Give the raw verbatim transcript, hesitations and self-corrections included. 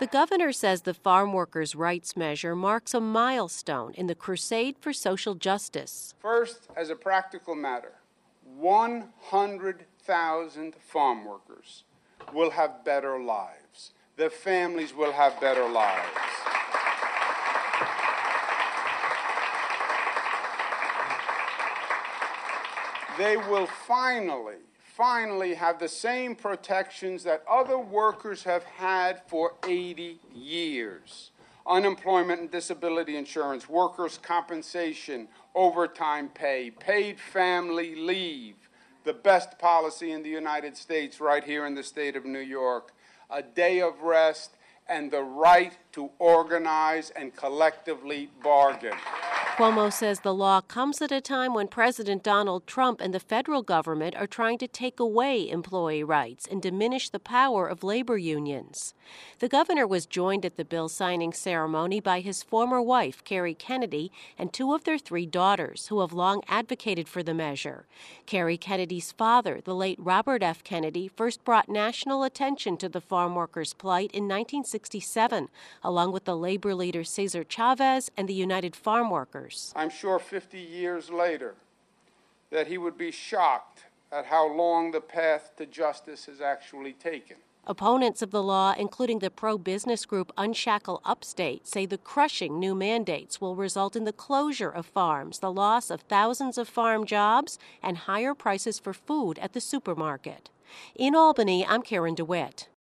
The governor says the farm workers' rights measure marks a milestone in the crusade for social justice. First, as a practical matter, one hundred thousand farm workers will have better lives. Their families will have better lives. They will finally, finally have the same protections that other workers have had for eighty years. Unemployment and disability insurance, workers' compensation, overtime pay, paid family leave, the best policy in the United States right here in the state of New York, a day of rest, and the right to organize and collectively bargain. Cuomo says the law comes at a time when President Donald Trump and the federal government are trying to take away employee rights and diminish the power of labor unions. The governor was joined at the bill signing ceremony by his former wife, Kerry Kennedy, and two of their three daughters, who have long advocated for the measure. Kerry Kennedy's father, the late Robert F. Kennedy, first brought national attention to the farm workers' plight in nineteen sixty-seven, along with the labor leader Cesar Chavez and the United Farm Workers. I'm sure fifty years later that he would be shocked at how long the path to justice has actually taken. Opponents of the law, including the pro-business group Unshackle Upstate, say the crushing new mandates will result in the closure of farms, the loss of thousands of farm jobs, and higher prices for food at the supermarket. In Albany, I'm Karen DeWitt.